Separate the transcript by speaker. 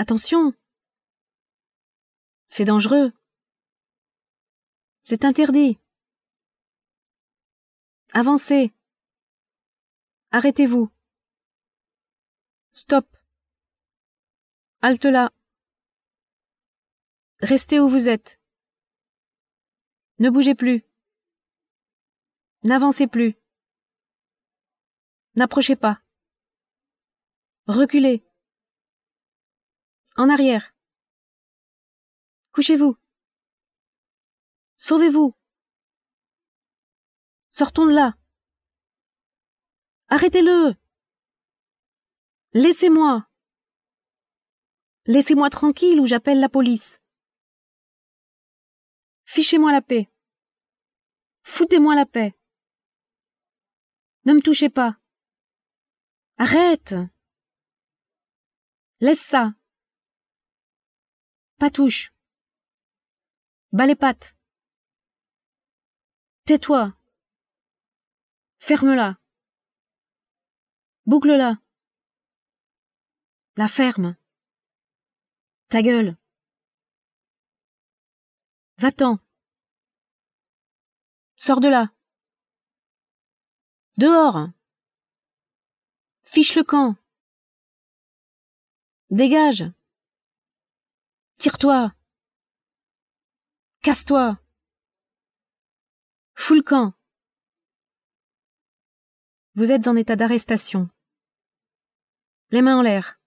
Speaker 1: Attention! C'est dangereux. C'est interdit. Avancez. Arrêtez-vous. Stop. Halte là. Restez où vous êtes. Ne bougez plus. N'avancez plus. N'approchez pas. Reculez. En arrière. Couchez-vous. Sauvez-vous. Sortons de là. Arrêtez-le. Laissez-moi. Laissez-moi tranquille ou j'appelle la police. Fichez-moi la paix. Foutez-moi la paix. Ne me touchez pas. Arrête. Laisse ça. Pas touche. Bas les pattes. Tais-toi. Ferme-la. Boucle-la. La ferme. Ta gueule. Va-t'en. Sors de là. Dehors. Fiche le camp. Dégage. Tire-toi. Casse-toi. Fous le camp. Vous êtes en état d'arrestation. Les mains en l'air.